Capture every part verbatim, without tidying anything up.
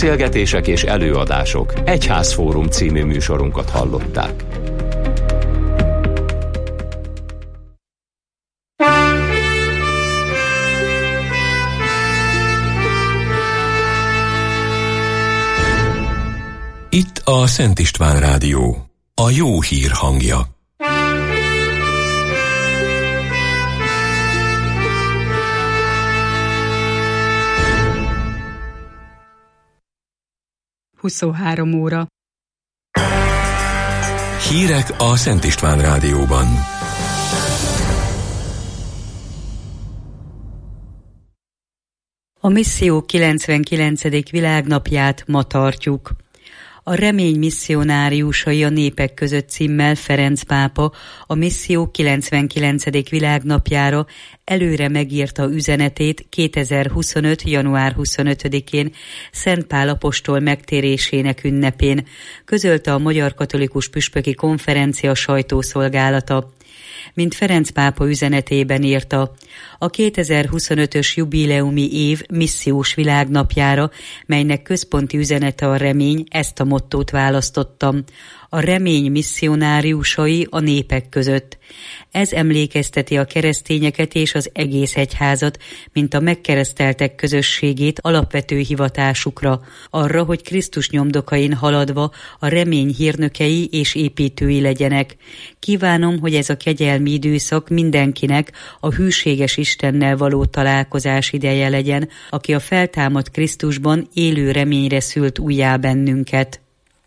Beszélgetések és előadások. Egyházfórum című műsorunkat hallották. Itt a Szent István Rádió, a jó hír hangja. huszonhárom óra. Hírek a Szent István Rádióban. A misszió kilencvenkilencedik világnapját ma tartjuk. A remény misszionáriusai a népek között címmel Ferenc pápa a misszió kilencvenkilencedik világnapjára előre megírta üzenetét kétezer-huszonöt. január huszonötödikén Szent Pál apostol megtérésének ünnepén, közölte a Magyar Katolikus Püspöki Konferencia sajtószolgálata. Mint Ferenc pápa üzenetében írta, a kétezer-huszonötös jubileumi év missziós világnapjára, melynek központi üzenete a remény, ezt a mottót választottam. A remény misszionáriusai a népek között. Ez emlékezteti a keresztényeket és az egész egyházat, mint a megkereszteltek közösségét alapvető hivatásukra, arra, hogy Krisztus nyomdokain haladva a remény hírnökei és építői legyenek. Kívánom, hogy ez a kegyelmi időszak mindenkinek a hűséges Istennel való találkozás ideje legyen, aki a feltámadt Krisztusban élő reményre szült újjá bennünket.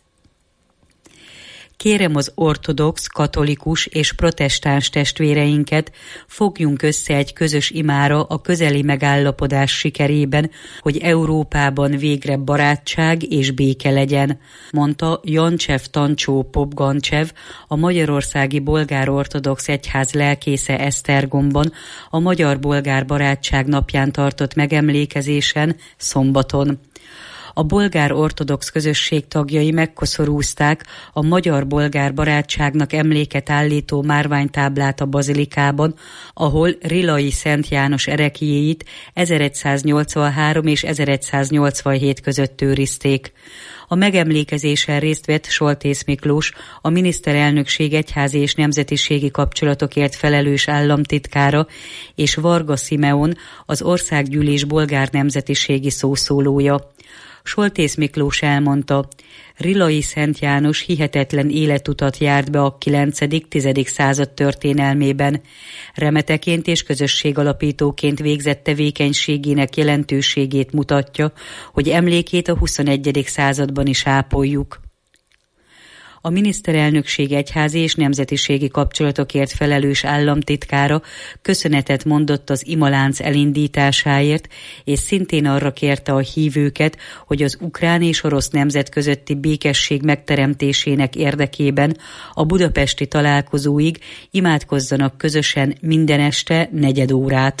Kérem az ortodox, katolikus és protestáns testvéreinket, fogjunk össze egy közös imára a közeli megállapodás sikerében, hogy Európában végre barátság és béke legyen, mondta Jancsev Tancsó Popgancsev, a Magyarországi Bolgár Ortodox Egyház lelkésze Esztergomban a Magyar-Bolgár Barátság napján tartott megemlékezésen szombaton. A bolgár ortodox közösség tagjai megkoszorúzták a magyar-bolgár barátságnak emléket állító márványtáblát a bazilikában, ahol Rilai Szent János ereklyéit ezeregyszáznyolcvanhárom és ezeregyszáznyolcvanhét között őrizték. A megemlékezésen részt vett Soltész Miklós, a miniszterelnökség egyházi és nemzetiségi kapcsolatokért felelős államtitkára, és Varga Simeon, az országgyűlés bolgár nemzetiségi szószólója. Soltész Miklós elmondta, Rilai Szent János hihetetlen életutat járt be a kilencedik-tizedik század történelmében. Remeteként és közösségalapítóként végzett tevékenységének jelentőségét mutatja, hogy emlékét a huszonegyedik században is ápoljuk. A miniszterelnökség egyházi és nemzetiségi kapcsolatokért felelős államtitkára köszönetet mondott az imalánc elindításáért, és szintén arra kérte a hívőket, hogy az ukrán és orosz nemzet közötti békesség megteremtésének érdekében a budapesti találkozóig imádkozzanak közösen minden este negyed órát.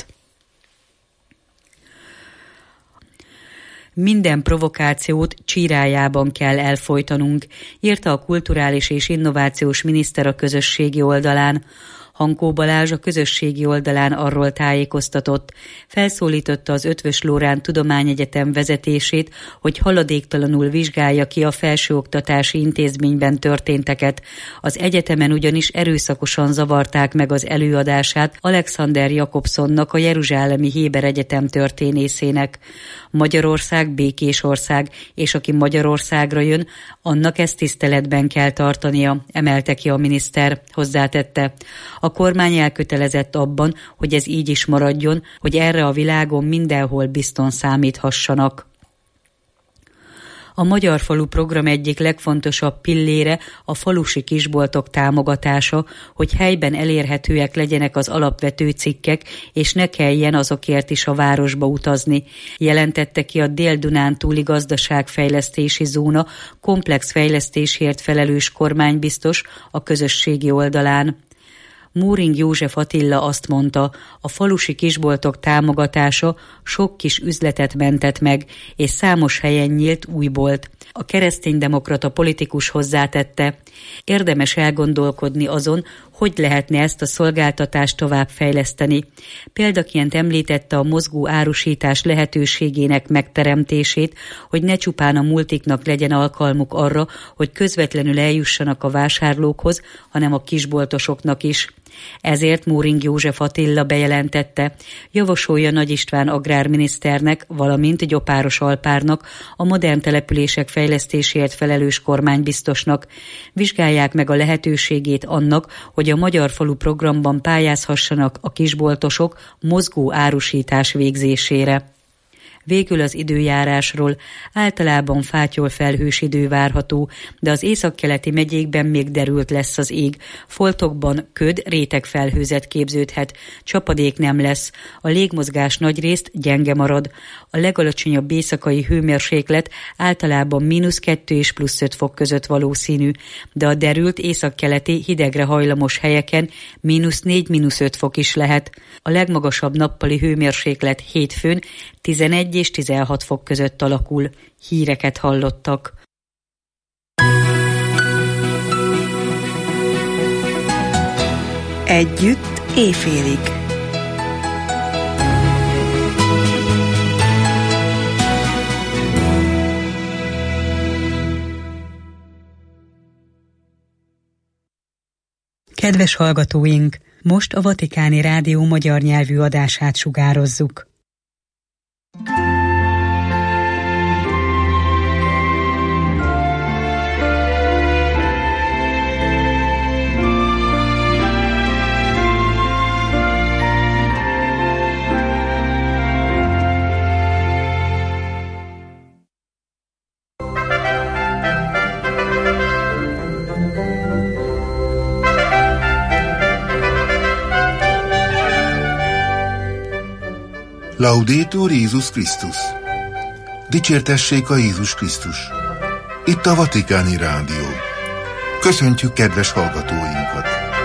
Minden provokációt csírájában kell elfojtanunk, írta a kulturális és innovációs miniszter a közösségi oldalán. Hankó Balázs a közösségi oldalán arról tájékoztatott, felszólította az Eötvös Loránd Tudományegyetem vezetését, hogy haladéktalanul vizsgálja ki a felsőoktatási intézményben történteket. Az egyetemen ugyanis erőszakosan zavarták meg az előadását Alexander Jakobsonnak, a Jeruzsálemi Héber Egyetem történészének. Magyarország békés ország, és aki Magyarországra jön, annak ezt tiszteletben kell tartania, emelte ki a miniszter, hozzátette. A kormány elkötelezett abban, hogy ez így is maradjon, hogy erre a világon mindenhol bizton számíthassanak. A Magyar Falu program egyik legfontosabb pillére a falusi kisboltok támogatása, hogy helyben elérhetőek legyenek az alapvető cikkek, és ne kelljen azokért is a városba utazni, jelentette ki a Dél-Dunántúli gazdaságfejlesztési zóna komplex fejlesztésért felelős kormánybiztos a közösségi oldalán. Móring József Attila azt mondta, a falusi kisboltok támogatása sok kis üzletet mentett meg, és számos helyen nyílt új bolt. A kereszténydemokrata politikus hozzátette, érdemes elgondolkodni azon, hogy lehetne ezt a szolgáltatást továbbfejleszteni. Példaként említette a mozgó árusítás lehetőségének megteremtését, hogy ne csupán a multiknak legyen alkalmuk arra, hogy közvetlenül eljussanak a vásárlókhoz, hanem a kisboltosoknak is. Ezért Móring József Attila bejelentette, javasolja Nagy István agrárminiszternek, valamint Gyopáros Alpárnak, a modern települések fejlesztéséért felelős kormánybiztosnak. Vizsgálják meg a lehetőségét annak, hogy a Magyar Falu programban pályázhassanak a kisboltosok mozgó árusítás végzésére. Végül az időjárásról. Általában fátyol felhős idő várható, de az északkeleti megyékben még derült lesz az ég. Foltokban köd, réteg felhőzet képződhet, csapadék nem lesz. A légmozgás nagyrészt gyenge marad. A legalacsonyabb éjszakai hőmérséklet általában mínusz kettő és plusz öt fok között valószínű, de a derült északkeleti hidegre hajlamos helyeken mínusz négy, mínusz öt fok is lehet. A legmagasabb nappali hőmérséklet hétfőn tizenegy és tizenhat fok között alakul. Híreket hallottak. Együtt éjfélig. Kedves hallgatóink! Most a Vatikáni Rádió magyar nyelvű adását sugározzuk. Laudetur Jézus Krisztus! Dicsértessék a Jézus Krisztus! Itt a Vatikáni Rádió. Köszöntjük kedves hallgatóinkat!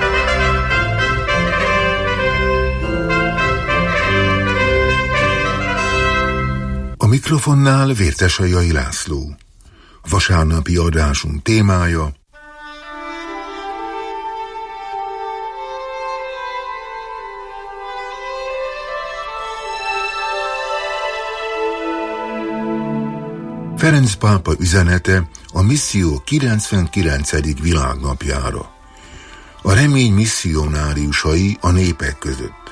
A mikrofonnál Vértesajai László. Vasárnapi adásunk témája: Ferenc pápa üzenete a misszió kilencvenkilencedik világnapjára. A remény misszionáriusai a népek között.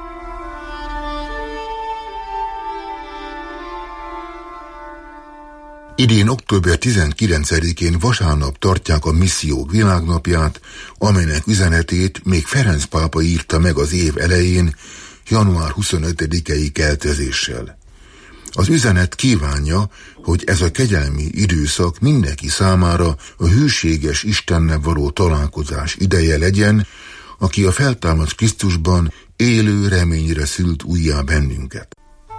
Idén október tizenkilencedikén vasárnap tartják a missziók világnapját, amelynek üzenetét még Ferenc pápa írta meg az év elején, január huszonötödikei keltezéssel. Az üzenet kívánja, hogy ez a kegyelmi időszak mindenki számára a hűséges Istennel való találkozás ideje legyen, aki a feltámadt Krisztusban élő reményre szült újjá bennünket.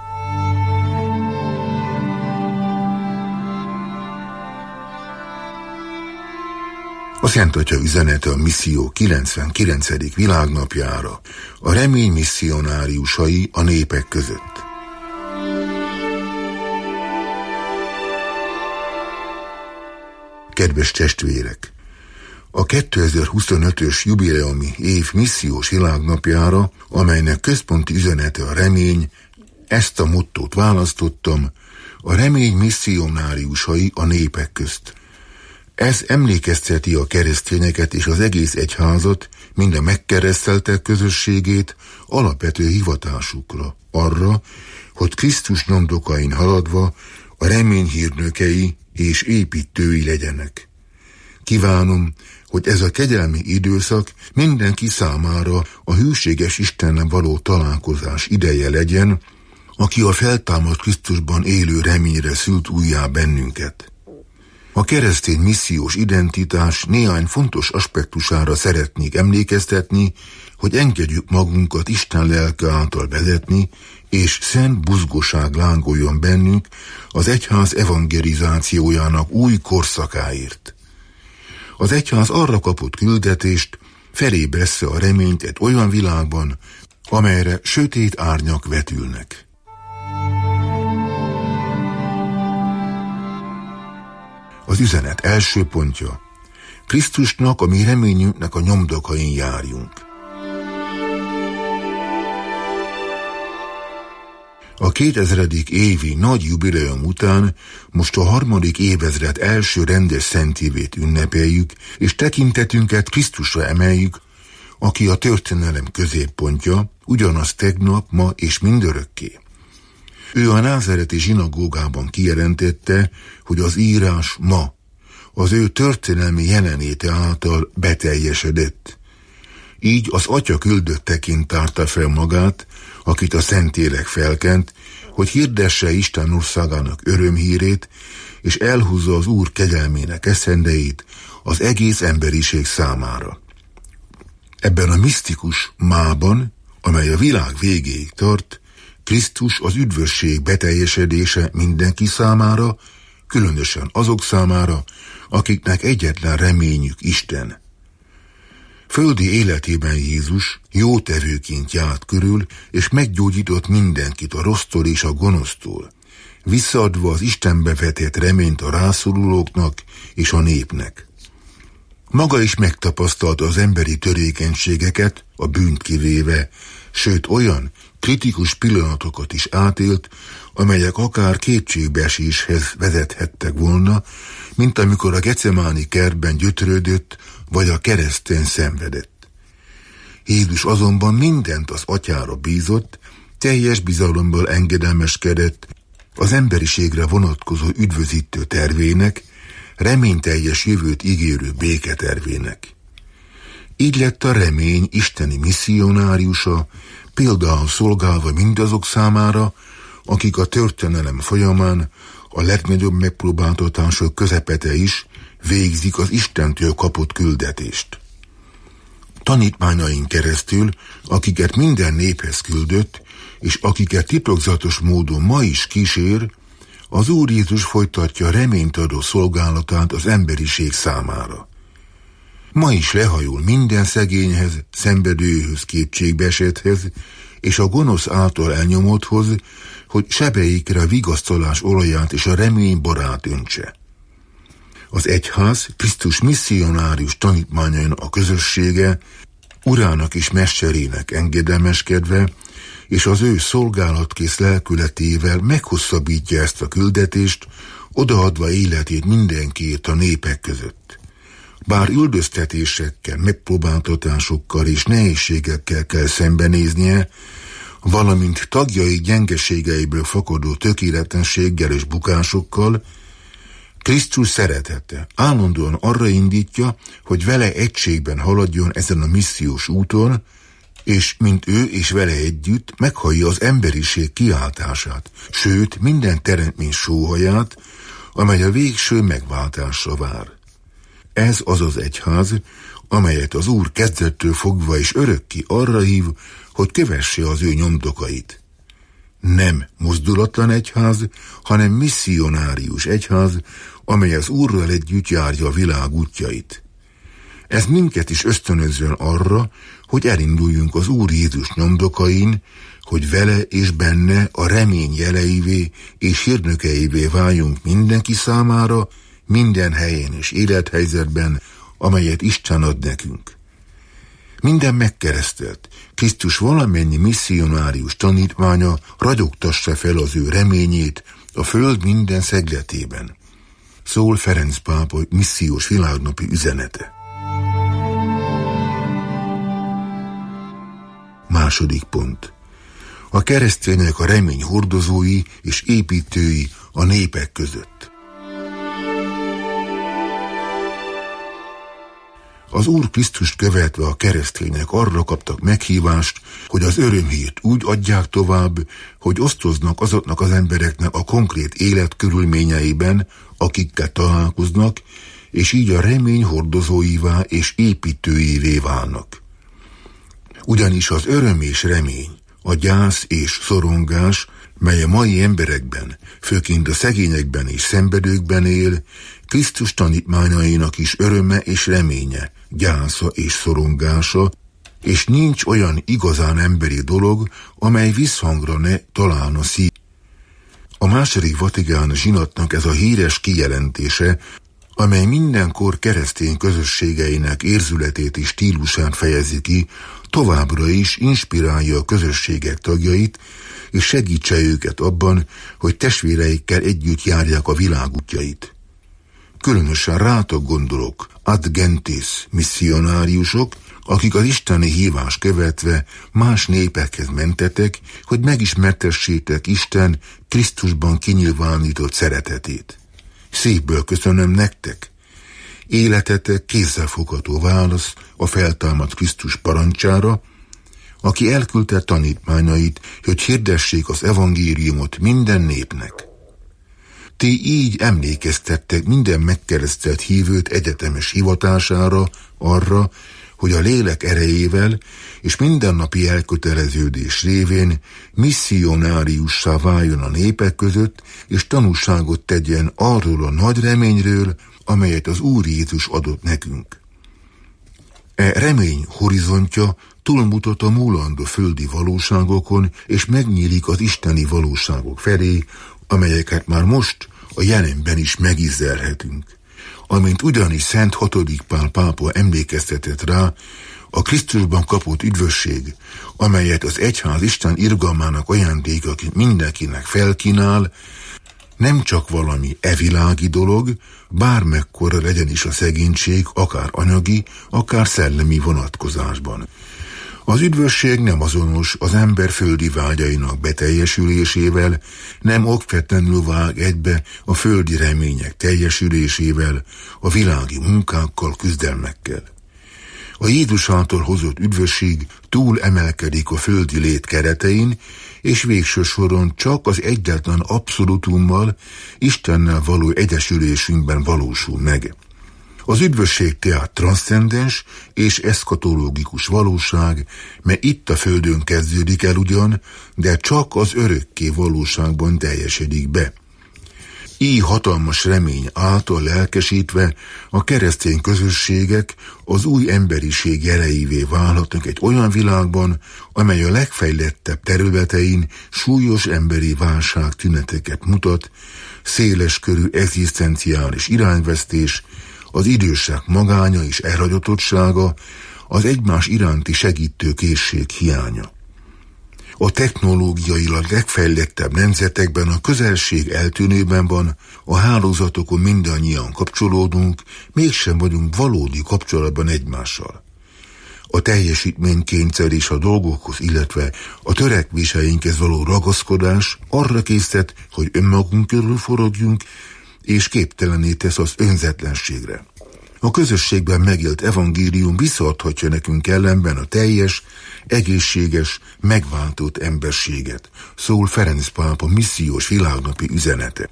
A Szent Atya üzenete a misszió kilencvenkilencedik világnapjára, a remény misszionáriusai a népek között. Kedves testvérek! A kétezer-huszonötös jubileumi év missziós világnapjára, amelynek központi üzenete a remény, ezt a mottót választottam: a remény misszionáriusai a népek közt. Ez emlékezteti a keresztényeket és az egész egyházat, mind a megkereszteltek közösségét alapvető hivatásukra, arra, hogy Krisztus nyomdokain haladva a remény hírnökei és építői legyenek. Kívánom, hogy ez a kegyelmi időszak mindenki számára a hűséges Istennel való találkozás ideje legyen, aki a feltámadt Krisztusban élő reményre szült újjá bennünket. A keresztény missziós identitás néhány fontos aspektusára szeretnék emlékeztetni, hogy engedjük magunkat Isten lelke által vezetni, és szent buzgóság lángoljon bennünk az egyház evangelizációjának új korszakáért. Az egyház arra kapott küldetést, felébressze a reményt egy olyan világban, amelyre sötét árnyak vetülnek. Az üzenet első pontja: Krisztusnak, a mi reményünknek a nyomdokain járjunk. A kétezredik évi nagy jubileum után most a harmadik évezred első rendes szentévét ünnepeljük, és tekintetünket Krisztusra emeljük, aki a történelem középpontja, ugyanaz tegnap, ma és mindörökké. Ő a názáreti zsinagógában kijelentette, hogy az írás ma az ő történelmi jelenléte által beteljesedett. Így az Atya küldötteként tárta fel magát, akit a Szentlélek felkent, hogy hirdesse Isten országának örömhírét, és elhúzza az Úr kegyelmének eszendeit az egész emberiség számára. Ebben a misztikus mában, amely a világ végéig tart, Krisztus az üdvösség beteljesedése mindenki számára, különösen azok számára, akiknek egyetlen reményük Isten. Földi életében Jézus jótevőként járt körül, és meggyógyított mindenkit a rossztól és a gonosztól, visszaadva az Istenbe vetett reményt a rászorulóknak és a népnek. Maga is megtapasztalta az emberi törékenységeket, a bűnt kivéve, sőt olyan kritikus pillanatokat is átélt, amelyek akár kétségbeeséshez vezethettek volna, mint amikor a Gecemáni kertben gyötrődött, vagy a kereszten szenvedett. Jézus azonban mindent az Atyára bízott, teljes bizalomból engedelmeskedett az emberiségre vonatkozó üdvözítő tervének, reményteljes jövőt ígérő béketervének. Így lett a remény isteni misszionáriusa, például szolgálva mindazok számára, akik a történelem folyamán a legnagyobb megpróbáltatások közepete is végzik az Istentől kapott küldetést. Tanítmányain keresztül, akiket minden néphez küldött, és akiket titokzatos módon ma is kísér, az Úr Jézus folytatja reményt adó szolgálatát az emberiség számára. Ma is lehajol minden szegényhez, szenvedőhöz, kétségbeesetthez, és a gonosz által elnyomotthoz, hogy sebeikre a vigasztalás olaját és a remény borát öntse. Az egyház Krisztus misszionárius tanítmányainak a közössége Urának és Mesterének engedelmeskedve, és az ő szolgálatkész lelkületével meghosszabbítja ezt a küldetést, odaadva életét mindenkiért a népek között. Bár üldöztetésekkel, megpróbáltatásokkal és nehézségekkel kell szembenéznie, valamint tagjai gyengeségeiből fakadó tökéletlenséggel és bukásokkal, Krisztus szeretete állandóan arra indítja, hogy vele egységben haladjon ezen a missziós úton, és mint ő és vele együtt meghallja az emberiség kiáltását, sőt minden teremtmény sóhaját, amely a végső megváltásra vár. Ez az az egyház, amelyet az Úr kezdettől fogva és örökké arra hív, hogy kövesse az ő nyomdokait. Nem mozdulatlan egyház, hanem misszionárius egyház, amely az Úrral együtt járja a világ útjait. Ez minket is ösztönözzön arra, hogy elinduljunk az Úr Jézus nyomdokain, hogy vele és benne a remény jeleivé és hírnökeivé váljunk mindenki számára, minden helyen és élethelyzetben, amelyet Isten ad nekünk. Minden megkeresztelt, Krisztus valamennyi misszionárius tanítmánya ragyogtassa fel az ő reményét a föld minden szegletében. Szól Ferenc pápa missziós világnapi üzenete. Második pont. A keresztények a remény hordozói és építői a népek között. Az Úr Krisztust követve a keresztények arra kaptak meghívást, hogy az örömhírt úgy adják tovább, hogy osztoznak azoknak az embereknek a konkrét életkörülményeiben, akikkel találkoznak, és így a remény hordozóivá és építőivé válnak. Ugyanis az öröm és remény, a gyász és szorongás, mely a mai emberekben, főként a szegényekben és szenvedőkben él, Krisztus tanítmányainak is öröme és reménye, gyásza és szorongása, és nincs olyan igazán emberi dolog, amely visszhangra ne találna szív. A második Vatikán zsinatnak ez a híres kijelentése, amely mindenkor keresztény közösségeinek érzületét és stílusát fejezi ki, továbbra is inspirálja a közösségek tagjait, és segítse őket abban, hogy testvéreikkel együtt járják a világ útjait. Különösen rátok gondolok, ad gentes misszionáriusok, akik az isteni hívást követve más népekhez mentetek, hogy megismertessétek Isten Krisztusban kinyilvánított szeretetét. Szívből köszönöm nektek. Életetek kézzelfogható válasz a feltámadt Krisztus parancsára, aki elküldte tanítmányait, hogy hirdessék az evangéliumot minden népnek. Ti így emlékeztettek minden megkeresztelt hívőt egyetemes hivatására, arra, hogy a lélek erejével és mindennapi elköteleződés révén misszionáriussá váljon a népek között, és tanúságot tegyen arról a nagy reményről, amelyet az Úr Jézus adott nekünk. E remény horizontja túlmutat a múlandó földi valóságokon, és megnyílik az isteni valóságok felé, amelyeket már most a jelenben is megízlelhetünk. Amint ugyanis Szent hatodik Pál pápa emlékeztetett rá, a Krisztusban kapott üdvösség, amelyet az egyház Isten irgalmának ajándéka mindenkinek felkínál, nem csak valami evilági dolog, bármekkora legyen is a szegénység, akár anyagi, akár szellemi vonatkozásban. Az üdvösség nem azonos az ember földi vágyainak beteljesülésével, nem okvetlenül vág egybe a földi remények teljesülésével, a világi munkákkal, küzdelmekkel. A Jézus által hozott üdvösség túl emelkedik a földi lét keretein, és végső soron csak az egyetlen abszolútummal, Istennel való egyesülésünkben valósul meg. Az üdvösség tehát transzcendens és eszkatológikus valóság, mert itt a földön kezdődik el ugyan, de csak az örökké valóságban teljesedik be. Így hatalmas remény által lelkesítve a keresztény közösségek az új emberiség jeleivé válhatnak egy olyan világban, amely a legfejlettebb területein súlyos emberi válság tüneteket mutat, széleskörű egzisztenciális irányvesztés, az idősek magánya és elhagyatottsága, az egymás iránti segítő készség hiánya. A technológiailag legfejlettebb nemzetekben a közelség eltűnőben van, a hálózatokon mindannyian kapcsolódunk, mégsem vagyunk valódi kapcsolatban egymással. A teljesítménykényszer és a dolgokhoz, illetve a törekvéseinkhez való ragaszkodás arra késztet, hogy önmagunk körül forogjunk, és képtelené tesz az önzetlenségre. A közösségben megélt evangélium visszaadhatja nekünk ellenben a teljes, egészséges, megváltott emberséget, szól Ferenc pápa missziós világnapi üzenete.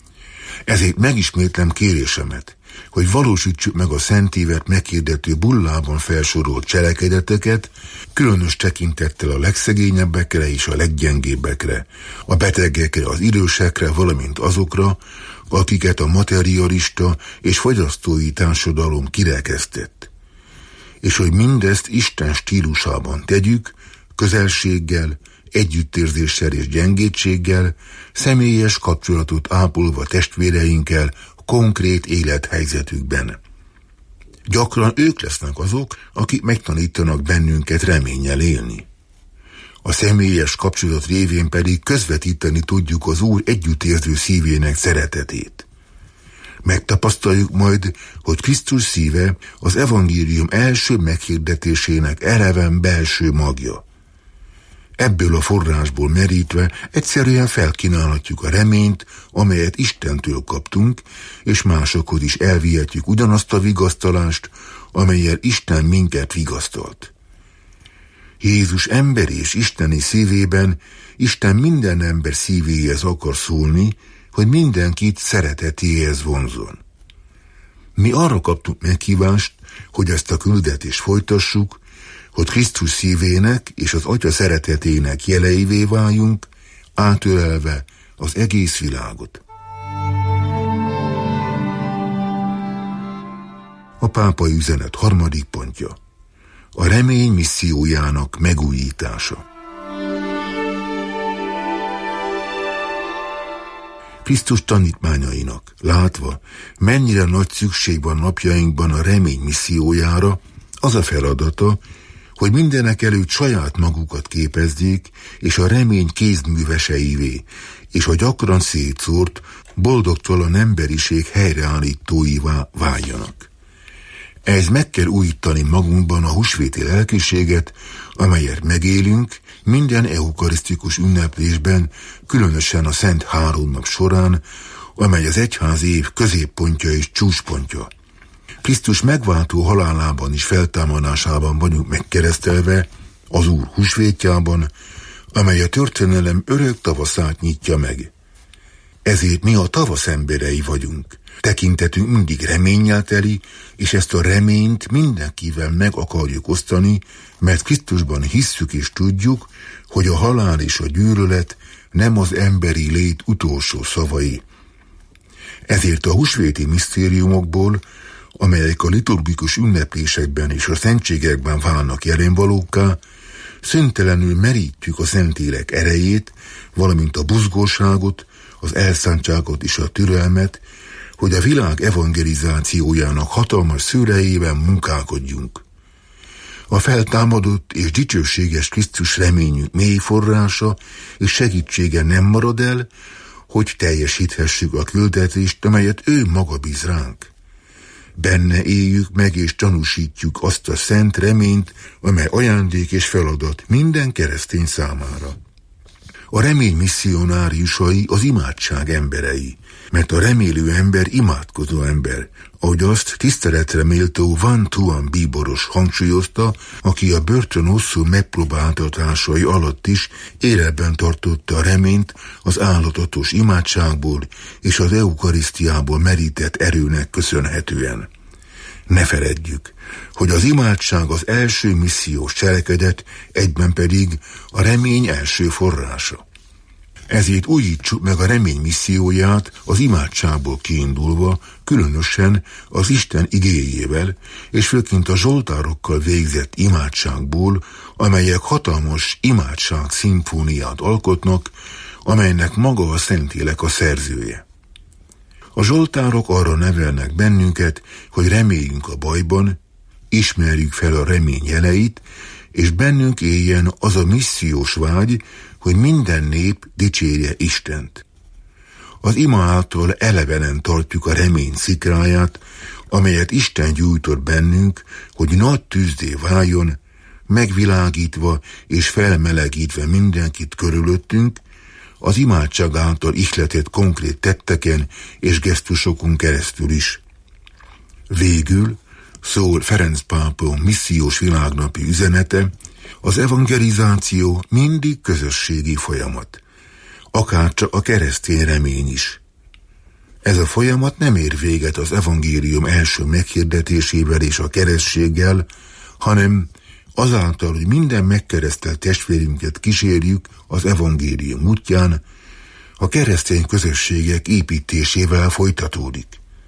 Ezért megismétlem kérésemet, hogy valósítsuk meg a Szentívet meghirdető bullában felsorolt cselekedeteket, különös tekintettel a legszegényebbekre és a leggyengébbekre, a betegekre, az idősekre, valamint azokra, akiket a materialista és fogyasztói társadalom kirekesztett. És hogy mindezt Isten stílusában tegyük, közelséggel, együttérzéssel és gyengétséggel, személyes kapcsolatot ápolva testvéreinkkel konkrét élethelyzetükben. Gyakran ők lesznek azok, akik megtanítanak bennünket reménnyel élni. A személyes kapcsolat révén pedig közvetíteni tudjuk az Úr együttérző szívének szeretetét. Megtapasztaljuk majd, hogy Krisztus szíve az evangélium első meghirdetésének eleven belső magja. Ebből a forrásból merítve egyszerűen felkínálhatjuk a reményt, amelyet Istentől kaptunk, és másokhoz is elvihetjük ugyanazt a vigasztalást, amellyel Isten minket vigasztalt. Jézus emberi és isteni szívében Isten minden ember szívéhez akar szólni, hogy mindenkit szeretetéhez vonzon. Mi arra kaptuk meghívást, hogy ezt a küldetést folytassuk, hogy Krisztus szívének és az Atya szeretetének jeleivé váljunk, átölelve az egész világot. A pápai üzenet harmadik pontja. A remény missziójának megújítása. Krisztus tanítmányainak látva, mennyire nagy szükség van napjainkban a remény missziójára, az a feladata, hogy mindenek előtt saját magukat képezzék, és a remény kézműveseivé, és a gyakran szétszórt, boldogtalan emberiség helyreállítóivá váljanak. Ez meg kell újítani magunkban a húsvéti lelkiséget, amelyet megélünk minden eukarisztikus ünneplésben, különösen a Szent Háromnap során, amely az egyház év középpontja és csúcspontja. Krisztus megváltó halálában és feltámadásában vagyunk megkeresztelve, az Úr húsvétjában, amely a történelem örök tavaszát nyitja meg. Ezért mi a tavasz emberei vagyunk. Tekintetünk mindig reménnyel teli, és ezt a reményt mindenkivel meg akarjuk osztani, mert Krisztusban hisszük és tudjuk, hogy a halál és a gyűlölet nem az emberi lét utolsó szavai. Ezért a húsvéti misztériumokból, amelyek a liturgikus ünneplésekben és a szentségekben válnak jelenvalókká, szüntelenül merítjük a Szentlélek erejét, valamint a buzgóságot, az elszántságot és a türelmet, hogy a világ evangelizációjának hatalmas szőrejében munkálkodjunk. A feltámadott és dicsőséges Krisztus reményünk mély forrása és segítsége nem marad el, hogy teljesíthessük a küldetést, amelyet ő maga bíz ránk. Benne éljük meg és tanúsítjuk azt a szent reményt, amely ajándék és feladat minden keresztény számára. A remény misszionáriusai az imádság emberei, mert a remélő ember imádkozó ember, ahogy azt tiszteletre méltó Van Tuan bíboros hangsúlyozta, aki a börtön hosszú megpróbáltatásai alatt is életben tartotta a reményt az állatatos imádságból és az eukarisztiából merített erőnek köszönhetően. Ne feledjük, hogy az imádság az első missziós cselekedet, egyben pedig a remény első forrása. Ezért újítsuk meg a remény misszióját az imádságból kiindulva, különösen az Isten igéjével, és főként a zsoltárokkal végzett imádságból, amelyek hatalmas imádság szimfóniát alkotnak, amelynek maga a Szentlélek a szerzője. A zsoltárok arra nevelnek bennünket, hogy reméljünk a bajban, ismerjük fel a remény jeleit, és bennünk éljen az a missziós vágy, hogy minden nép dicsérje Istent. Az ima által elevenen tartjuk a remény szikráját, amelyet Isten gyújtott bennünk, hogy nagy tűzdé váljon, megvilágítva és felmelegítve mindenkit körülöttünk, az imádság által ihletett konkrét tetteken és gesztusokon keresztül is. Végül szól Ferenc pápa missziós világnapi üzenete, az evangelizáció mindig közösségi folyamat, akárcsak a keresztény remény is. Ez a folyamat nem ér véget az evangélium első meghirdetésével és a keresztséggel, hanem azáltal, hogy minden megkeresztelt testvérünket kísérjük az evangélium útján, a keresztény közösségek építésével folytatódik.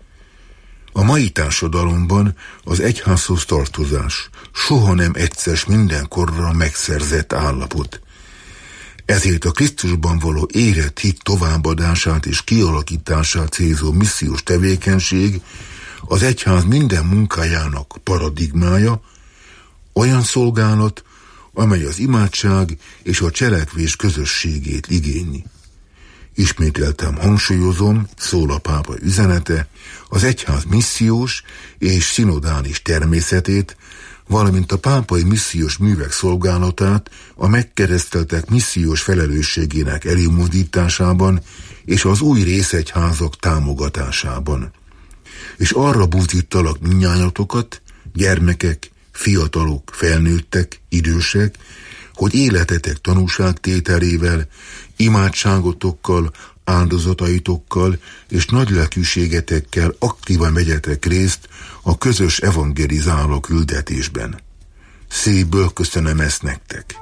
A mai társadalomban az egyházhoz tartozás soha nem egyszer mindenkorra megszerzett állapot. Ezért a Krisztusban való érett hit továbbadását és kialakítását célzó missziós tevékenység az egyház minden munkájának paradigmája, olyan szolgálat, amely az imádság és a cselekvés közösségét igényli. Ismételtem hangsúlyozom, szól a pápa üzenete, az egyház missziós és szinodális természetét, valamint a pápai missziós művek szolgálatát a megkereszteltek missziós felelősségének előmozdításában és az új részegyházak támogatásában. És arra búzítalak mindnyájatokat, gyermekek, fiatalok, felnőttek, idősek, hogy életetek tanúságtételével, imádságotokkal, áldozataitokkal és nagylelkűségetekkel aktívan vegyetek részt a közös evangelizáló küldetésben. Szívből köszönöm ezt nektek.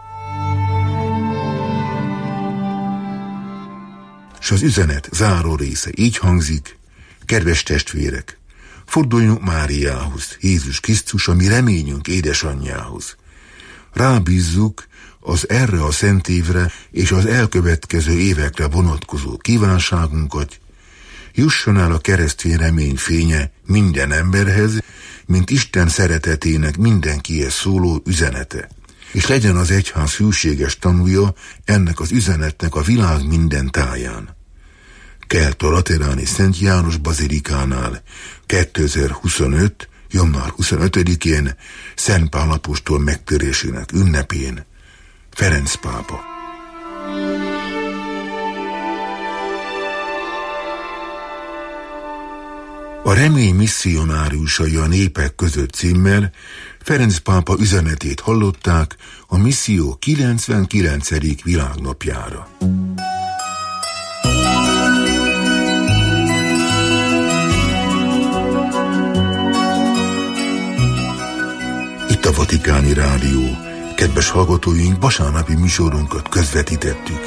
És az üzenet záró része így hangzik: kedves testvérek, Forduljunk Máriához, Jézus Krisztus, a mi reményünk édesanyjához. Rábízzuk az erre a szent évre és az elkövetkező évekre vonatkozó kívánságunkat, jusson el a keresztény remény fénye minden emberhez, mint Isten szeretetének mindenkihez szóló üzenete, és legyen az egyház hűséges tanúja ennek az üzenetnek a világ minden táján. Kelet-Lateráni Szent János bazilikánál kétezer-huszonöt. január huszonötödikén Szent Pál apostol megtörésének ünnepén Ferenc pápa. A remény misszionáriusai a népek között címmel Ferenc pápa üzenetét hallották a misszió kilencvenkilencedik világnapjára. Itt a Vatikáni Rádió. Kedves hallgatóink, vasárnapi műsorunkat közvetítettük.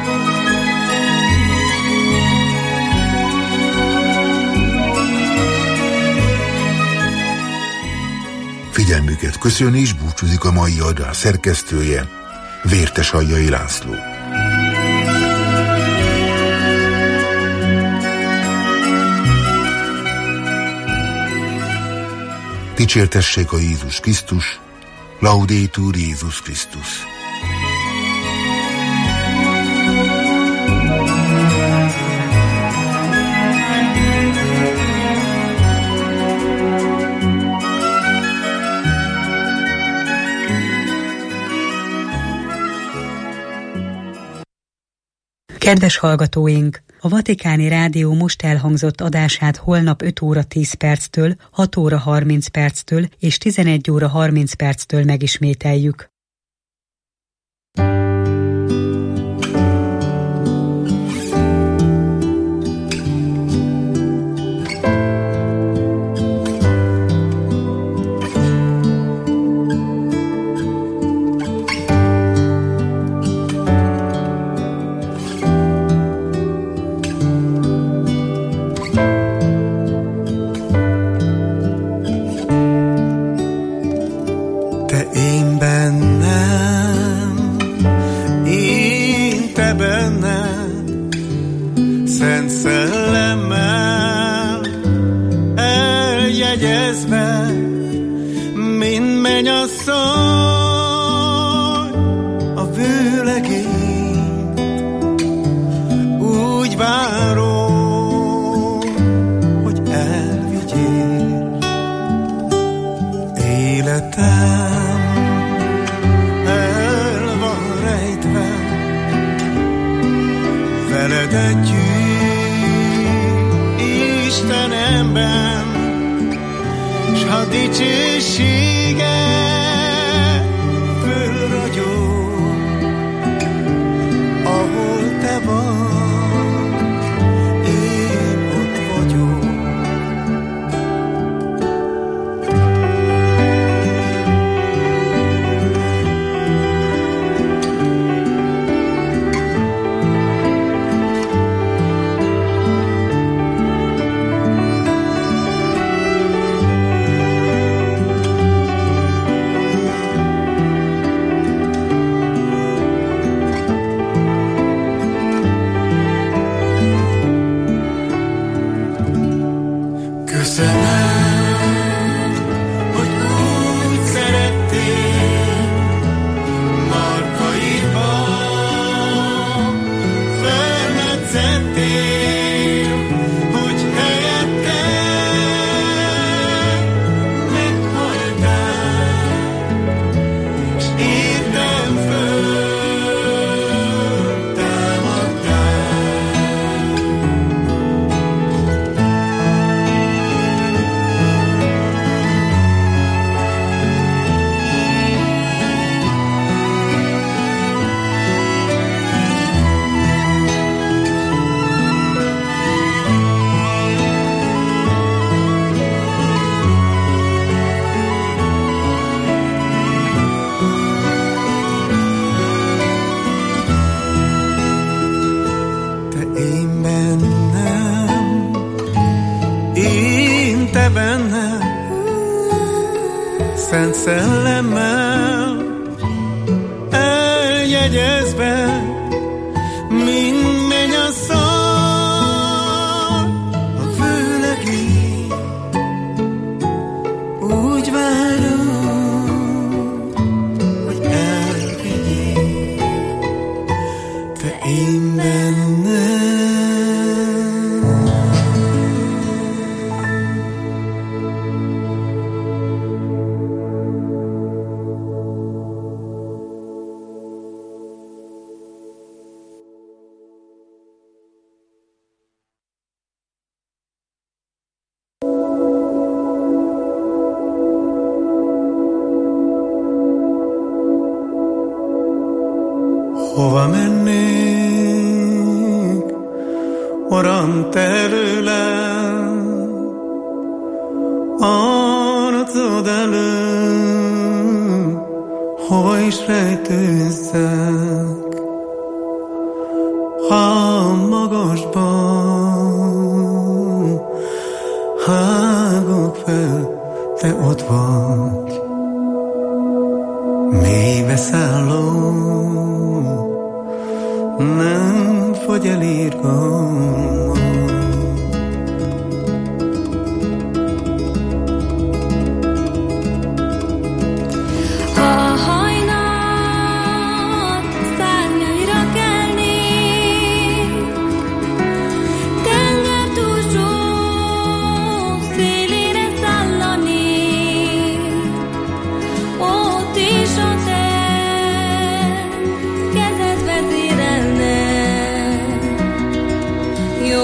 Figyelmüket köszöni és búcsúzik a mai adás szerkesztője, Vértes Aljai László. Dicsértessék a Jézus Krisztus, Laudetur Jézus Krisztus. Kedves hallgatóink! A Vatikáni Rádió most elhangzott adását holnap öt óra tíz perctől, hat óra harminc perctől és tizenegy óra harminc perctől megismételjük. te benne, Szent Szellemmel eljegyezve, mint mennyasszony a főlegé, úgy várom, hogy elvigyél te én bennem. Hova mennék, Uram, te előlem, arcod elől, hova is rejtőzzek, ha magasban hágok fel, te ott vagy, mélybe szállom, nem fogy el irgalmam. Ha hajnal szárnyaira kelnék, tengertúlsó szélére szállanék, ott is a te kezed vezérelne, jó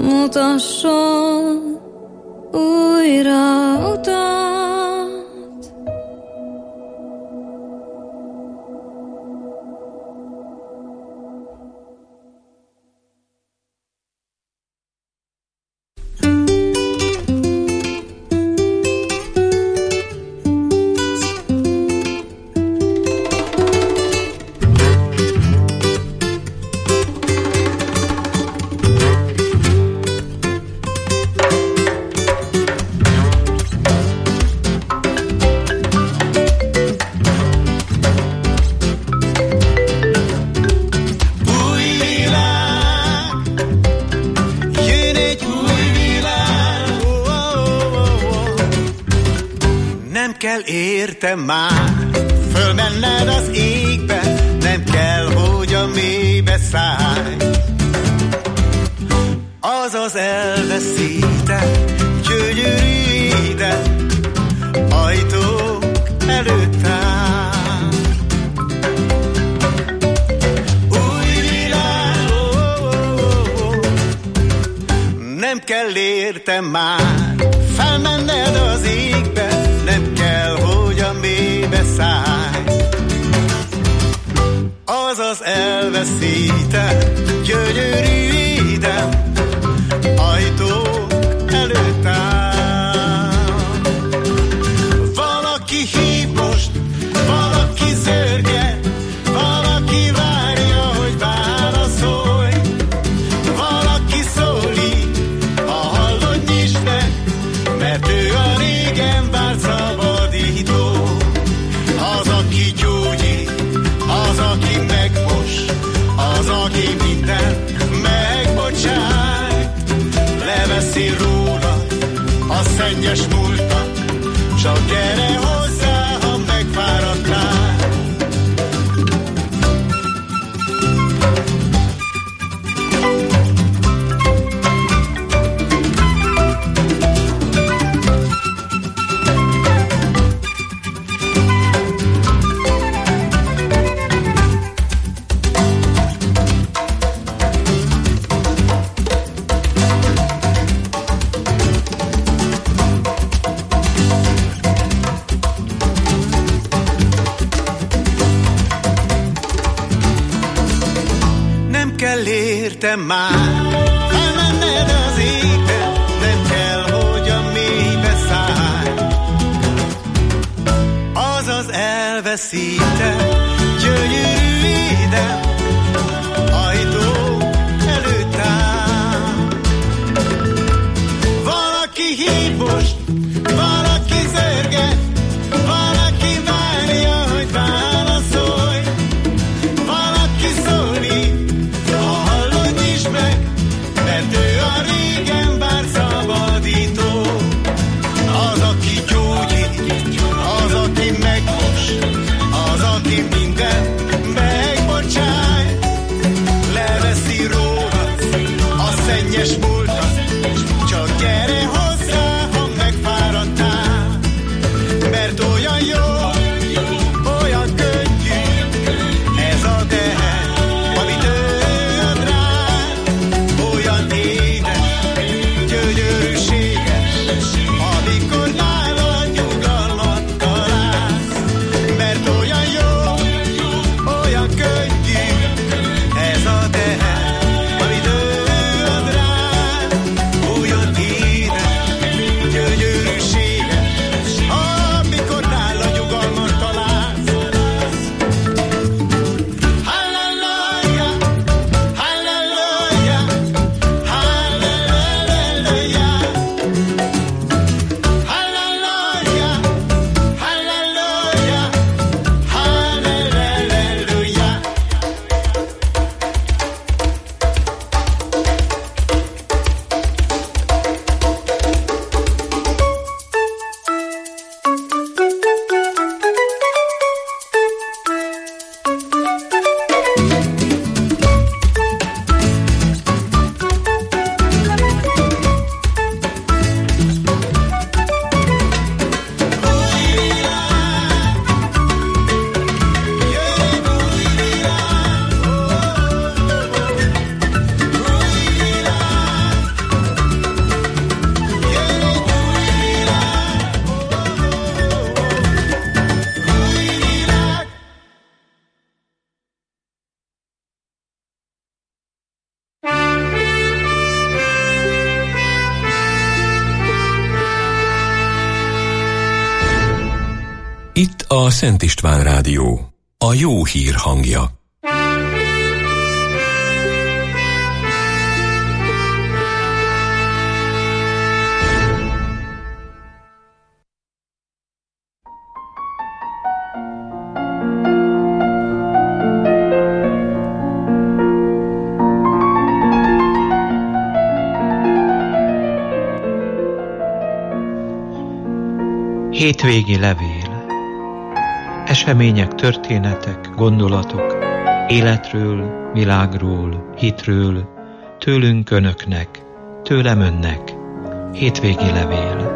mutasson újra utat. Értem már, fölmenned az égbe, nem kell, hogy a mélybe szállj. Az az elveszített, gyönyörű élet, ajtók előtt áll. Új világ, oh, oh, oh, oh. Nem kell értem már, felmenned az égbe, nem kell, hogy a mélybe szállj. Az az elveszített, gyönyörű édem, ajtók előtt áll. Valaki hív most, valaki zörge, valaki várja, hogy válaszolj. Valaki szólít, ha hallod, nyisd meg, mert ő a régen várt szabadító. Az, aki gyógyít, az, aki megmos, az, aki mindent megbocsájt. Leveszi róla a szennyes múltat, csak gyere hozzá, ha megfáradtál. Értem már, felmenned az égbe, nem kell, hogy a mélybe szállj. Az az elveszített, gyönyörű édem, ajtó előtt áll. Valaki hív most, valaki zörge, valaki várja, hogy válaszolj. Valaki szólít, mert ő a régen várt szabadító. Az, aki gyógyít, az, aki megmos, az, aki mindent megbocsáj. Leveszi róla a szennyes múltat, csak gyere hozzá, ha megfáradtál. Mert olyan jó, olyan könnyű ez a teher, amit ő ad rád. Olyan édes, gyönyörűséges, amikor nálad nyugalmat találsz. Mert olyan jó, olyan könnyű ez a teher, amit ő ad rád. Itt a Szent István Rádió, a jó hír hangja. Hétvégi levél. Események, történetek, gondolatok, életről, világról, hitről, tőlünk önöknek, tőlem önnek. Hétvégi levél.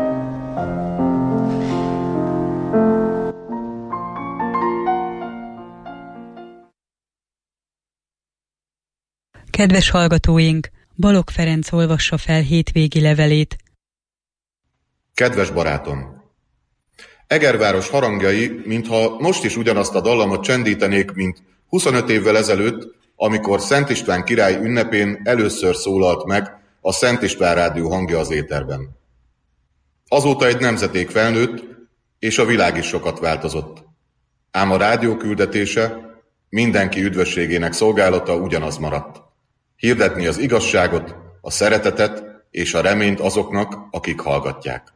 Kedves hallgatóink, Balogh Ferenc olvassa fel hétvégi levelét. Kedves barátom! Egerváros harangjai, mintha most is ugyanazt a dallamot csendítenék, mint huszonöt évvel ezelőtt, amikor Szent István király ünnepén először szólalt meg a Szent István Rádió hangja az éterben. Azóta egy nemzeték felnőtt, és a világ is sokat változott. Ám a rádió küldetése, mindenki üdvösségének szolgálata ugyanaz maradt. Hirdetni az igazságot, a szeretetet és a reményt azoknak, akik hallgatják.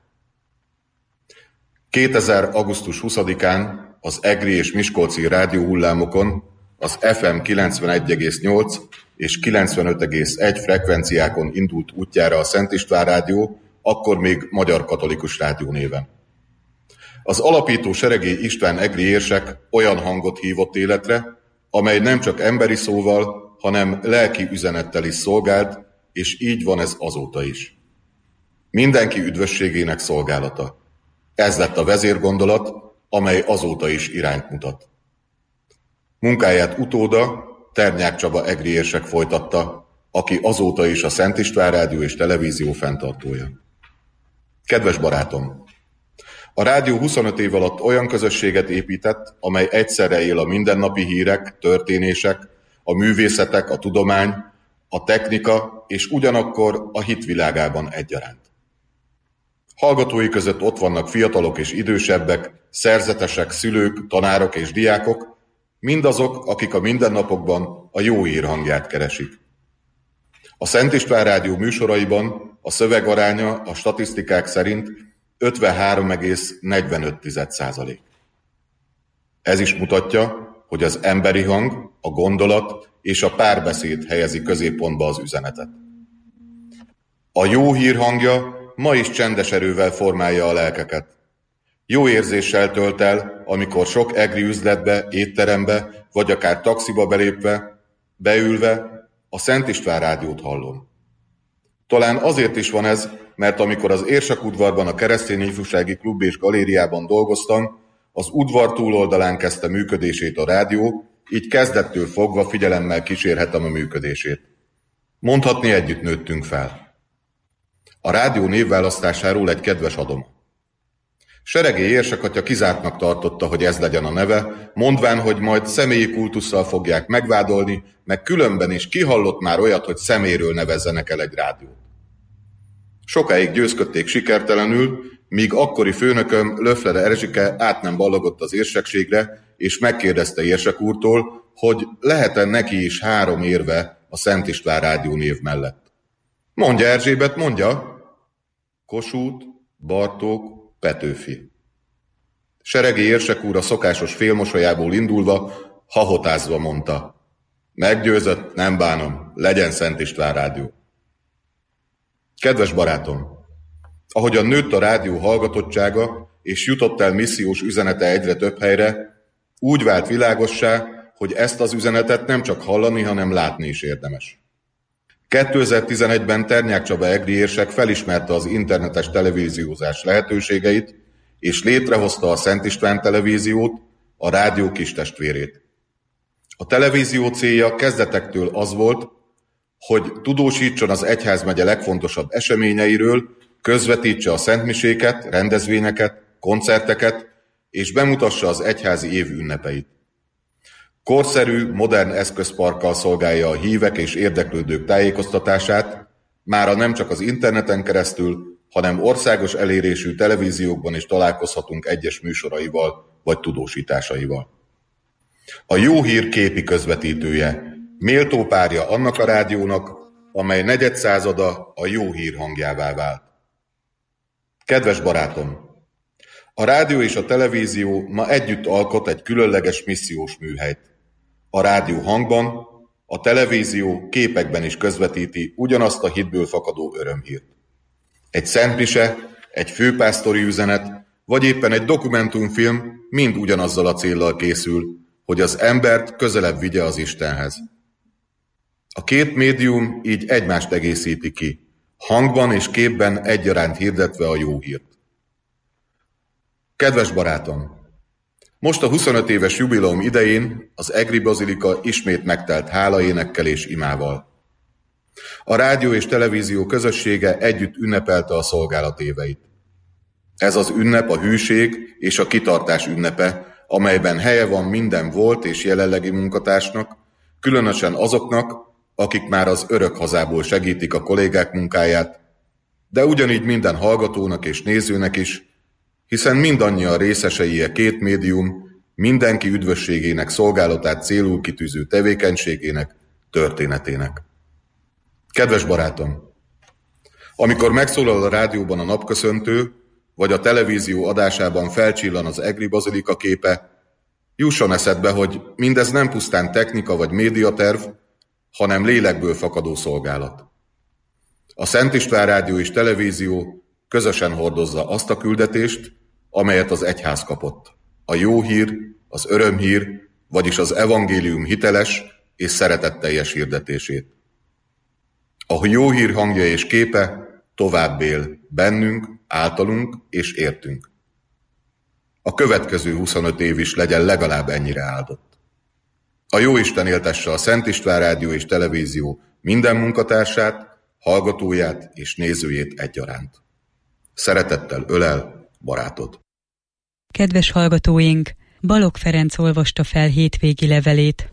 kétezer. augusztus huszadikán az egri és miskolci rádióhullámokon, az ef em kilencvenegy egész nyolc és kilencvenöt egész egy frekvenciákon indult útjára a Szent István Rádió, akkor még Magyar Katolikus Rádió néven. Az alapító Seregély István egri érsek olyan hangot hívott életre, amely nem csak emberi szóval, hanem lelki üzenettel is szolgált, és így van ez azóta is. Mindenki üdvösségének szolgálata. Ez lett a vezérgondolat, amely azóta is irányt mutat. Munkáját utóda Ternyák Csaba egri érsek folytatta, aki azóta is a Szent István Rádió és Televízió fenntartója. Kedves barátom! A rádió huszonöt év alatt olyan közösséget épített, amely egyszerre él a mindennapi hírek, történések, a művészetek, a tudomány, a technika és ugyanakkor a hitvilágában egyaránt. Hallgatói között ott vannak fiatalok és idősebbek, szerzetesek, szülők, tanárok és diákok, mindazok, akik a mindennapokban a jó hír hangját keresik. A Szent István Rádió műsoraiban a szövegaránya a statisztikák szerint ötvenhárom egész negyvenöt százalék. Ez is mutatja, hogy az emberi hang, a gondolat és a párbeszéd helyezi középpontba az üzenetet. A jó hír hangja ma is csendes erővel formálja a lelkeket. Jó érzéssel tölt el, amikor sok egri üzletbe, étterembe, vagy akár taxiba belépve, beülve a Szent István Rádiót hallom. Talán azért is van ez, mert amikor az Érsekudvarban a Keresztény Ifjúsági Klub és Galériában dolgoztam, az udvar túloldalán kezdte működését a rádió, így kezdettől fogva figyelemmel kísérhetem a működését. Mondhatni, együtt nőttünk fel. A rádió névválasztásáról egy kedves adom. Seregély érsekatya kizártnak tartotta, hogy ez legyen a neve, mondván, hogy majd személyi kultusszal fogják megvádolni, meg különben is kihallott már olyat, hogy személyről nevezzenek el egy rádiót. Sokáig győzködték sikertelenül, míg akkori főnököm, Löffler Erzsike át nem ballagott az érsekségre, és megkérdezte érsek úrtól, hogy lehet-e neki is három érve a Szent István Rádió név mellett. Mondja, Erzsébet, mondja! Kossuth, Bartók, Petőfi. Seregély érsek úr a szokásos félmosolyából indulva, hahotázva mondta. Meggyőzött, nem bánom, legyen Szent István Rádió. Kedves barátom! Ahogyan nőtt a rádió hallgatottsága, és jutott el missziós üzenete egyre több helyre, úgy vált világossá, hogy ezt az üzenetet nem csak hallani, hanem látni is érdemes. kétezer-tizenegyben Ternyák Csaba egri érsek felismerte az internetes televíziózás lehetőségeit, és létrehozta a Szent István Televíziót, a rádió kistestvérét. A televízió célja kezdetektől az volt, hogy tudósítson az egyházmegye legfontosabb eseményeiről, közvetítse a szentmiséket, rendezvényeket, koncerteket, és bemutassa az egyházi év ünnepeit. Korszerű, modern eszközparkkal szolgálja a hívek és érdeklődők tájékoztatását, mára nem csak az interneten keresztül, hanem országos elérésű televíziókban is találkozhatunk egyes műsoraival vagy tudósításaival. A Jó Hír képi közvetítője, méltó párja annak a rádiónak, amely negyedszázada a jó hír hangjává vált. Kedves barátom! A rádió és a televízió ma együtt alkot egy különleges missziós műhelyt. A rádió hangban, a televízió képekben is közvetíti ugyanazt a hitből fakadó örömhírt. Egy szentmise, egy főpásztori üzenet, vagy éppen egy dokumentumfilm mind ugyanazzal a céllal készül, hogy az embert közelebb vigye az Istenhez. A két médium így egymást egészíti ki, hangban és képben egyaránt hirdetve a jó hírt. Kedves barátom! Most a huszonöt éves jubileum idején az Egri Bazilika ismét megtelt hálaénekkel és imával. A rádió és televízió közössége együtt ünnepelte a szolgálat éveit. Ez az ünnep a hűség és a kitartás ünnepe, amelyben helye van minden volt és jelenlegi munkatársnak, különösen azoknak, akik már az örök hazából segítik a kollégák munkáját, de ugyanígy minden hallgatónak és nézőnek is, hiszen mindannyian részesei a két médium mindenki üdvösségének szolgálatát célul kitűző tevékenységének, történetének. Kedves barátom! Amikor megszólal a rádióban a napköszöntő, vagy a televízió adásában felcsillan az Egri Bazilika képe, jusson eszedbe, hogy mindez nem pusztán technika vagy médiaterv, hanem lélekből fakadó szolgálat. A Szent István Rádió és Televízió közösen hordozza azt a küldetést, amelyet az egyház kapott. A jó hír, az örömhír, vagyis az evangélium hiteles és szeretetteljes hirdetését. A jó hír hangja és képe tovább él bennünk, általunk és értünk. A következő huszonöt év is legyen legalább ennyire áldott. A Jóisten éltesse a Szent István Rádió és Televízió minden munkatársát, hallgatóját és nézőjét egyaránt. Szeretettel ölel barátod. Kedves hallgatóink, Balogh Ferenc olvasta fel hétvégi levelét.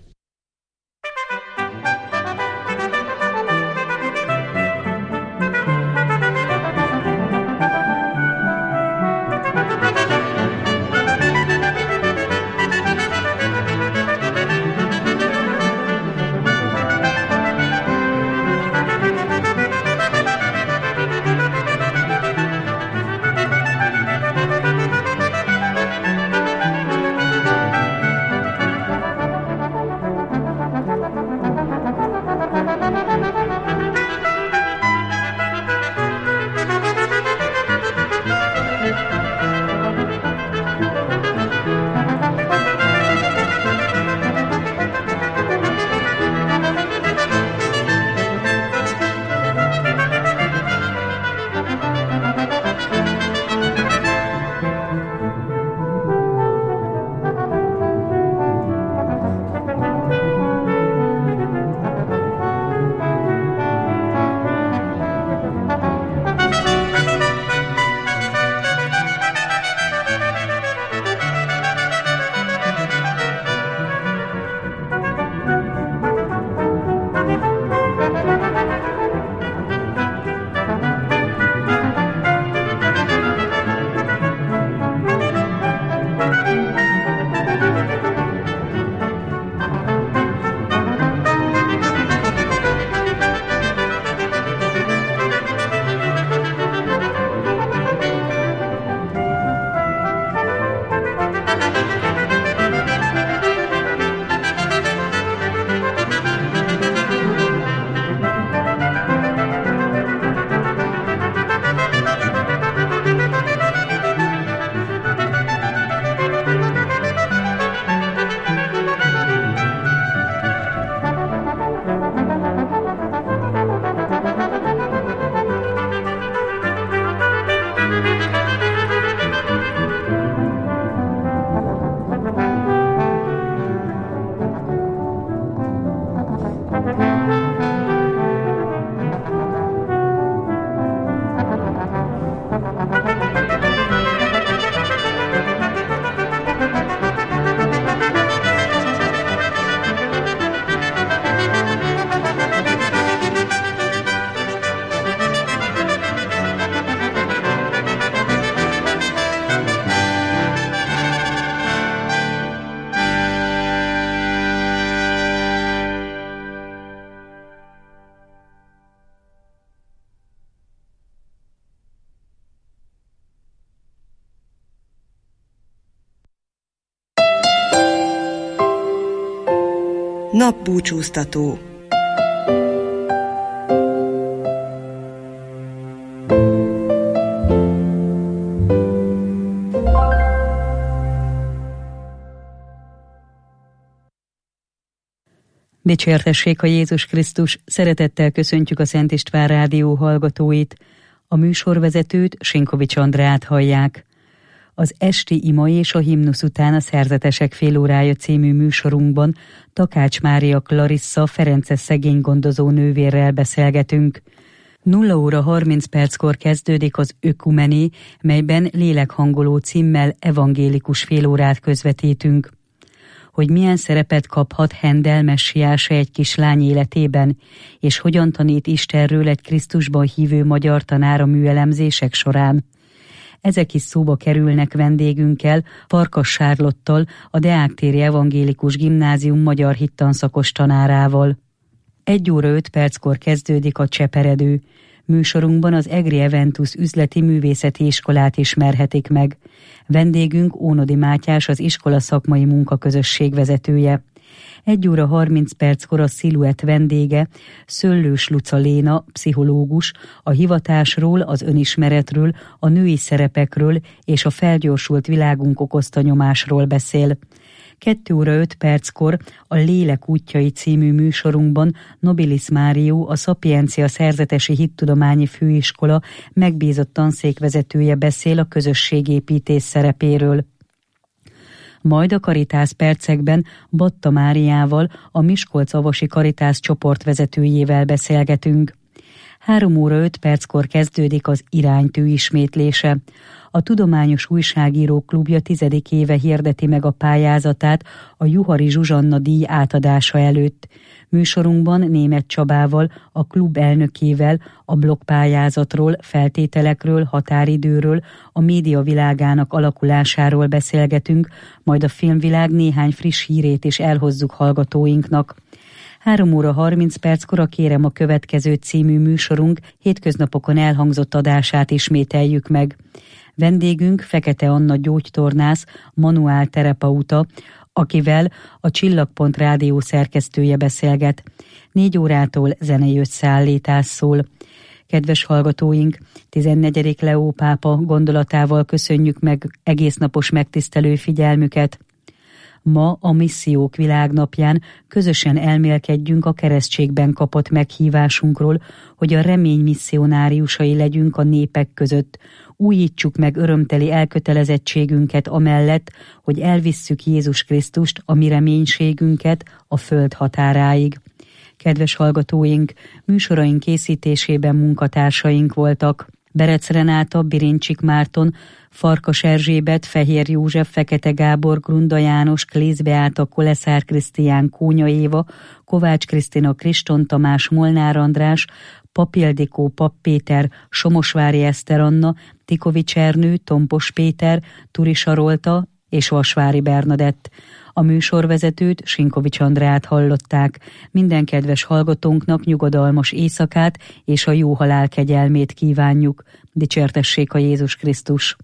Napbúcsúztató. Dicsértessék a Jézus Krisztus, szeretettel köszöntjük a Szent István Rádió hallgatóit. A műsorvezetőt, Sinkovics Andrát hallják. Az esti ima és a himnusz után a Szerzetesek félórája című műsorunkban Takács Mária Klarissza ferences szegénygondozó nővérrel beszélgetünk. nulla óra harminc perckor kezdődik az Ökumené, melyben lélekhangoló címmel evangélikus félórát közvetítünk. Hogy milyen szerepet kaphat Hendel messiása egy kislány életében, és hogyan tanít Istenről egy Krisztusban hívő magyar tanár a műelemzések során. Ezek is szóba kerülnek vendégünkkel, Farkas Sárlottal, a Deák-téri Evangélikus Gimnázium magyar hittanszakos tanárával. Egy óra öt perckor kezdődik a Cseperedő. Műsorunkban az Egri Eventus üzleti művészeti iskolát ismerhetik meg. Vendégünk Ónodi Mátyás, az iskola szakmai munkaközösség vezetője. Egy óra harminc perckor a Sziluett vendége, Szöllős Luca Léna, pszichológus, a hivatásról, az önismeretről, a női szerepekről és a felgyorsult világunk okozta nyomásról beszél. Kettő óra öt perckor a Lélek útjai című műsorunkban Nobilis Márió, a Szapiencia Szerzetesi Hittudományi Főiskola megbízott tanszékvezetője beszél a közösségépítés szerepéről. Majd a Karitász percekben Batta Máriával, a Miskolc-Avasi Karitász csoportvezetőjével beszélgetünk. Három óra öt perckor kezdődik az Iránytű ismétlése. A Tudományos Újságírók Klubja tizedik éve hirdeti meg a pályázatát a Juhari Zsuzsanna díj átadása előtt. Műsorunkban Németh Csabával, a klub elnökével a blokkpályázatról, feltételekről, határidőről, a média világának alakulásáról beszélgetünk, majd a filmvilág néhány friss hírét is elhozzuk hallgatóinknak. Három óra harminc perckor a Kérem a következő című műsorunk hétköznapokon elhangzott adását ismételjük meg. Vendégünk Fekete Anna gyógytornász, manuálterapeuta, akivel a Csillagpont rádió szerkesztője beszélget. Négy órától zenei összeállítás szól. Kedves hallgatóink, tizennegyedik Leó pápa gondolatával köszönjük meg egésznapos megtisztelő figyelmüket. Ma a Missziók Világnapján közösen elmélkedjünk a keresztségben kapott meghívásunkról, hogy a remény misszionáriusai legyünk a népek között. Újítsuk meg örömteli elkötelezettségünket amellett, hogy elvisszük Jézus Krisztust, a mi reménységünket a föld határáig. Kedves hallgatóink, műsoraink készítésében munkatársaink voltak: Berec Renáta, Birincsik Márton, Farkas Erzsébet, Fehér József, Fekete Gábor, Grunda János, Klész Beáta, Koleszár Krisztián, Kónya Éva, Kovács Krisztina, Kriston Tamás, Molnár András, Pap Ildikó, Pap Péter, Somosvári Eszter Anna, Tikovics Ernő, Tompos Péter, Turi Sarolta és Vasvári Bernadett. A műsorvezetőt, Sinkovics Andrát hallották. Minden kedves hallgatónknak nyugodalmas éjszakát és a jó halál kegyelmét kívánjuk. Dicsértessék a Jézus Krisztus!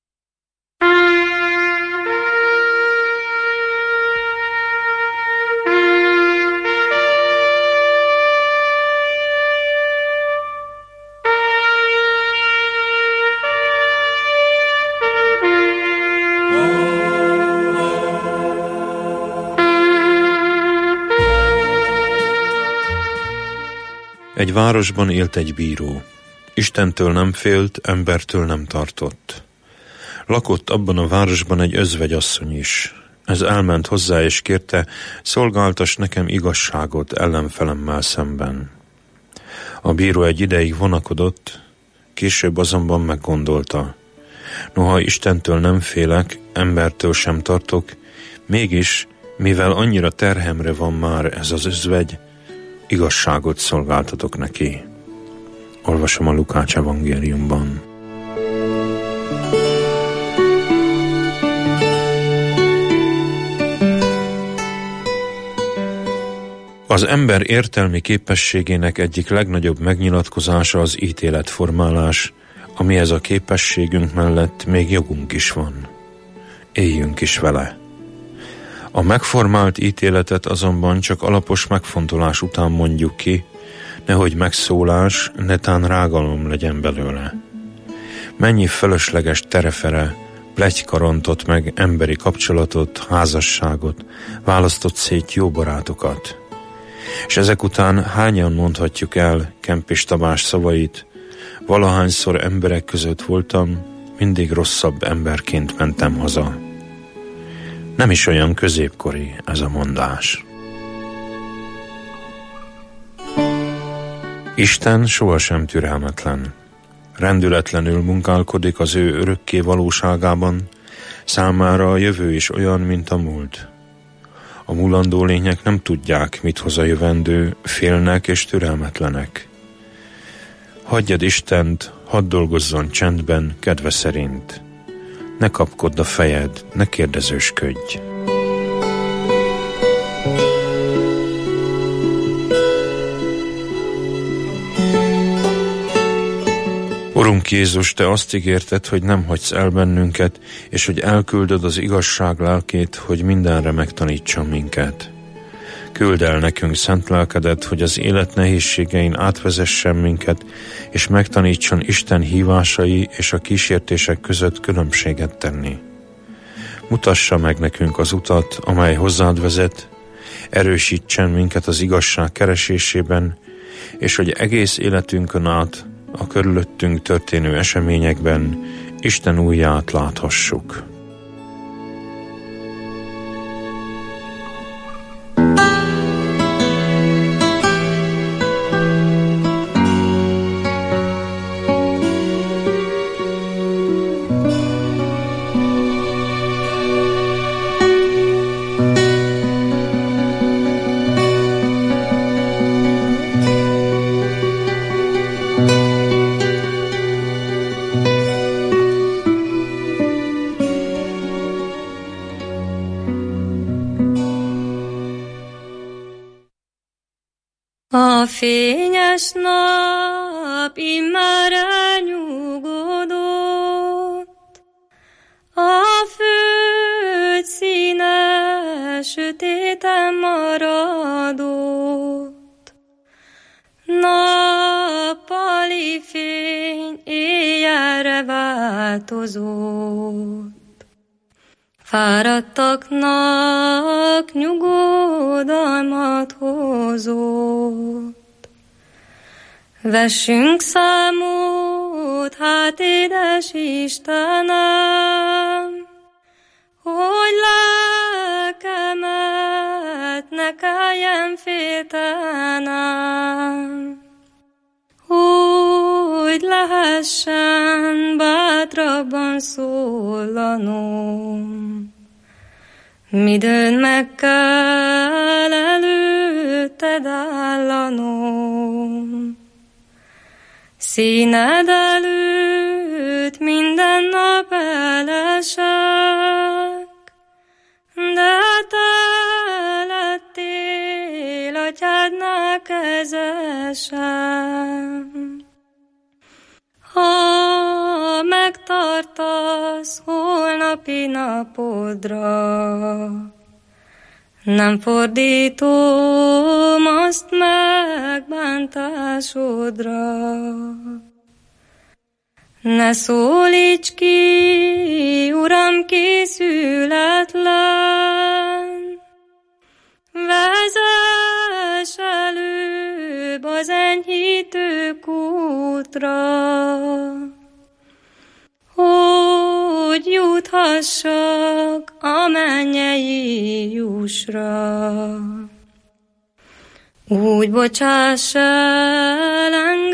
Egy városban élt egy bíró. Istentől nem félt, embertől nem tartott. Lakott abban a városban egy özvegyasszony is. Ez elment hozzá és kérte, szolgáltass nekem igazságot ellenfelemmel szemben. A bíró egy ideig vonakodott, később azonban meggondolta. Noha Istentől nem félek, embertől sem tartok, mégis, mivel annyira terhemre van már ez az özvegy, igazságot szolgáltatok neki. Olvasom a Lukács evangéliumban. Az ember értelmi képességének egyik legnagyobb megnyilatkozása az ítéletformálás, amihez a képességünk mellett még jogunk is van. Éljünk is vele. A megformált ítéletet azonban csak alapos megfontolás után mondjuk ki, nehogy megszólás, netán rágalom legyen belőle. Mennyi fölösleges terefere, pletyka rontott meg emberi kapcsolatot, házasságot, választott szét jó barátokat. És ezek után hányan mondhatjuk el Kempis Tamás szavait: valahányszor emberek között voltam, mindig rosszabb emberként mentem haza. Nem is olyan középkori ez a mondás. Isten sohasem türelmetlen. Rendületlenül munkálkodik az ő örökké valóságában, számára a jövő is olyan, mint a múlt. A mulandó lények nem tudják, mit hoz a jövendő, félnek és türelmetlenek. Hagyjad Istent, hadd dolgozzon csendben, kedve szerint. Ne kapkodd a fejed, ne kérdezősködj. Urunk Jézus, Te azt ígérted, hogy nem hagysz el bennünket, és hogy elküldöd az igazság lelkét, hogy mindenre megtanítson minket. Küld el nekünk szent lelkedet, hogy az élet nehézségein átvezessen minket, és megtanítson Isten hívásai és a kísértések között különbséget tenni. Mutassa meg nekünk az utat, amely hozzád vezet, erősítsen minket az igazság keresésében, és hogy egész életünkön át a körülöttünk történő eseményekben Isten ujját láthassuk. A fényes nap immár elnyugodott, a föld színe sötéten maradott. Nappali fény éjjelre változott. Fáradtaknak nyugodalmat hozott. Vessünk számot, hát édes Istenem, hogy lelkemet ne kelljen féltenem, hogy lehessen bátrabban szólanom. Midőn meg kell előtted állanom, színed előtt minden nap elesek, de te lettél atyádnál kezesem. Ha megtartasz holnapi napodra, nem fordítom azt megbántásodra. Ne szólíts ki, Uram, készületlen, vezess előbb az enyhítő kútra, hogy juthassak a mennyei jussra. Úgy bocsáss el engem,